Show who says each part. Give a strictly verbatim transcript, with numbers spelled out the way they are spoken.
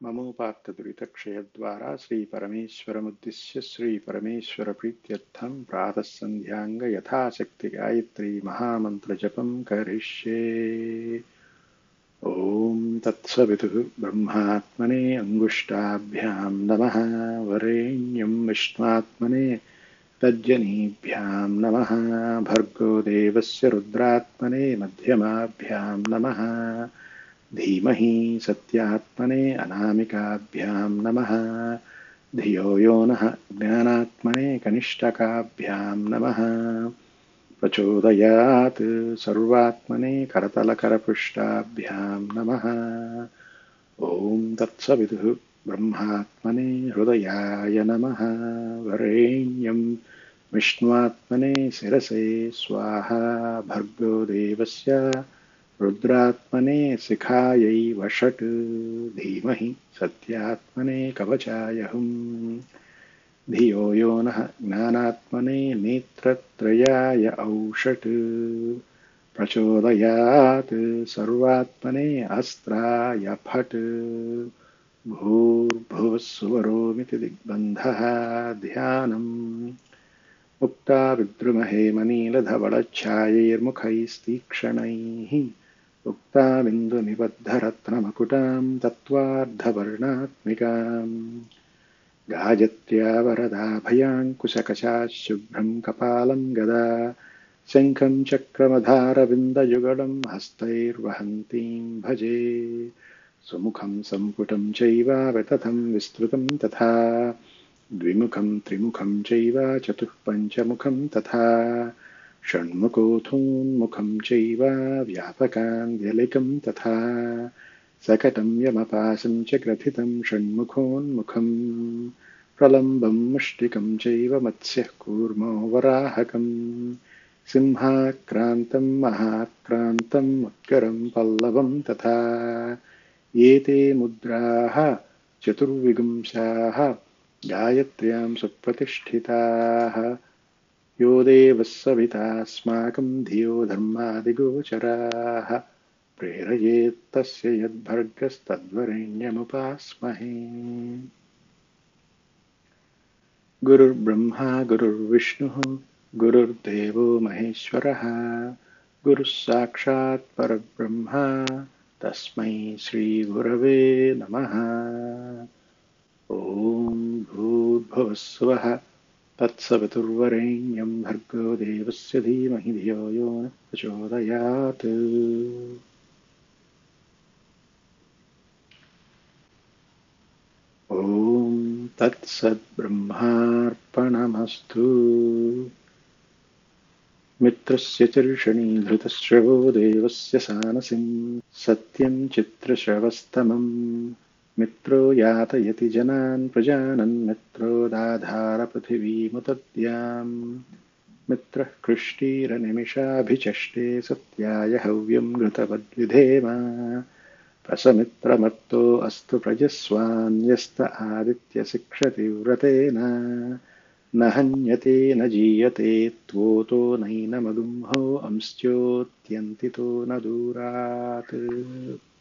Speaker 1: ममोपात्तदुरितक्षयद्वारा श्रीपरमेश्वरमुद्दिश्य श्रीपरमेश्वरप्रीत्यर्थं प्रातःसन्ध्याङ्ग यथाशक्ति गायत्री महामन्त्रजपं करिष्ये। ॐ तत्सवितुः ब्रह्मात्मने अङ्गुष्ठाभ्यां नमः। वरेण्यं विष्णुआत्मने तज्जनीभ्यां नमः। भर्गो देवस्य रुद्रात्मने मध्यमाभ्यां नमः। धीमहि सत्यात्मने अनामिकाभ्यां नमः। धियो यो नः ज्ञानात्मने कनिष्ठकाभ्यां नमः। प्रचोदयात् सर्वात्मने करतलकरपृष्ठाभ्यां नमः। ॐ तत्सवितुः ब्रह्मात्मने हृदयाय नमः। वरेण्यं विष्णुआत्मने शिरसे स्वाहा। भर्गो देवस्य रुद्रात्मने शिखायै वषट्। धीमहि सत्यात्मने कवचाय हुम्। धियो यो नः ज्ञानात्मने नेत्रत्रयाय औषट्। प्रचोदयात् सर्वात्मने अस्त्राय फट्। भूर्भुवस्सुवरोमिति दिग्बन्धः ध्यानम्। मुक्ताविद्रुमहेमनीलधवलच्छायैर्मुखैस्तीक्ष्णैः उक्ताबिन्दुनिबद्धरत्नमकुटां तत्त्वार्धवर्णात्मिकाम्। गायत्र्या वरदाभयाङ्कुशकशाः शुभ्रं कपालं गदा शङ्खं चक्रमधारविन्दयुगलं हस्तैर्वहन्तीं भजे। सुमुखं सम्पुटं चैव वितथं विस्तृतं तथा द्विमुखं त्रिमुखं चैव चतुःपञ्चमुखं तथा षण्मुखोऽथोन्मुखं चैव व्यापकान्द्यलिकं तथा सकटं यमपाशं च ग्रथितं षण्मुखोन्मुखम्। प्रलम्बं मुष्टिकं चैव मत्स्यः कूर्मो वराहकम्। सिंहाक्रान्तं महाक्रान्तम् उत्करं पल्लवं तथा। एते मुद्राः चतुर्विंशाः गायत्र्यां सुप्रतिष्ठिताः। यो देवः सवितास्माकं धियो धर्मादिगोचराः। प्रेरयेत्तस्य यद्भर्गस्तद्वरेण्यमुपास्महे। गुरुर्ब्रह्मा गुरुर्विष्णुः गुरुर्देवो महेश्वरः। गुरुः साक्षात् परब्रह्म तस्मै श्रीगुरवे नमः। ॐ भूर्भुवस्सुवः तत्सवितुर्वरेण्यं भर्गो देवस्य धीमहि धियो यो नः प्रचोदयात्। ॐ तत्सद्ब्रह्मार्पणमस्तु। मित्रस्य चर्षणि धृतश्रवो देवस्य सानसिं सत्यं चित्रश्रवस्तमम्। मित्रो यातयति जनान् प्रजानन् मित्रो दाधार पृथिवीमुतद्याम्। मित्रः कृष्टीरनिमिषाभिचष्टे सत्याय हव्यं घृतवद्विधेम। प्रसमित्रमत्तो अस्तु प्रजस्वान्यस्त आदित्य शिक्षति व्रतेन। न हन्यते न जीयते त्वोतो नैनमगुंहो अंश्चोत्यन्तितो न दूरात्।